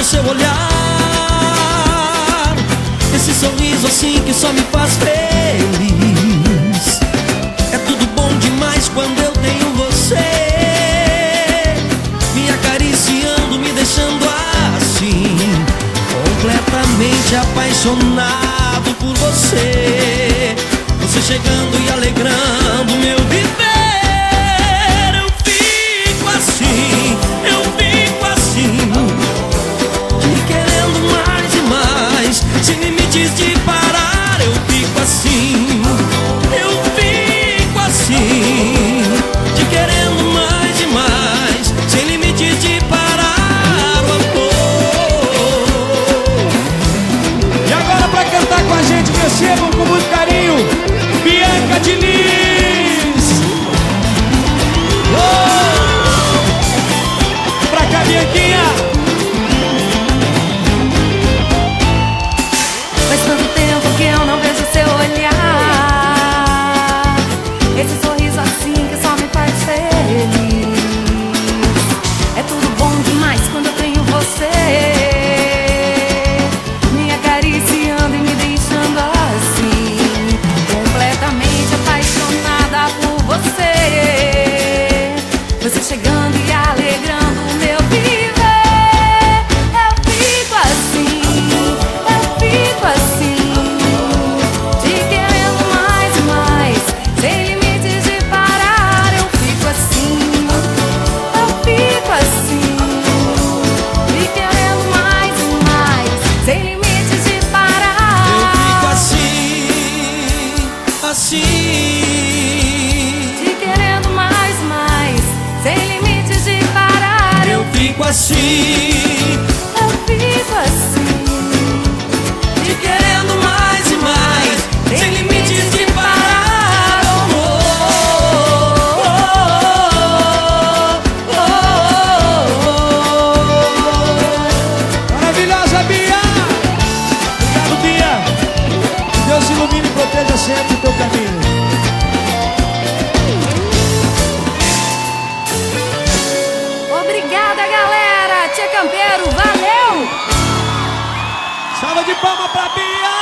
seu olhar, esse sorriso assim que só me faz feliz. É tudo bom demais quando eu tenho você me acariciando, me deixando assim, completamente apaixonado por você. Você chegando e alegrando meu viver. Eu fico assim, te querendo mais e mais, sem limites de parar. Eu fico assim, te querendo mais e mais, sem limites de parar, o amor. E agora pra cantar com a gente, recebam com muito carinho Bianca Diniz. Pra cá, Bianquinha. Faz tanto tempo que eu não vejo seu olhar, esse sorriso assim que só me faz feliz. É tudo bom demais quando eu tenho você me acariciando e me deixando assim, completamente apaixonada por você. Você chegando e alegrando o meu viver. Eu fico assim, te querendo mais e mais, sem limites de parar. Eu fico assim, te querendo mais e mais, sem limites de parar. Eu fico assim, Te querendo mais e mais, sem limites de parar. eu fico assim, te querendo mais e mais, sem limites de parar, Maravilhosa Bia. Obrigado, Bia. Que Deus ilumine e proteja sempre o teu caminho. Obrigada, galera. Tia Campeiro, valeu! Salva de palmas pra Bia.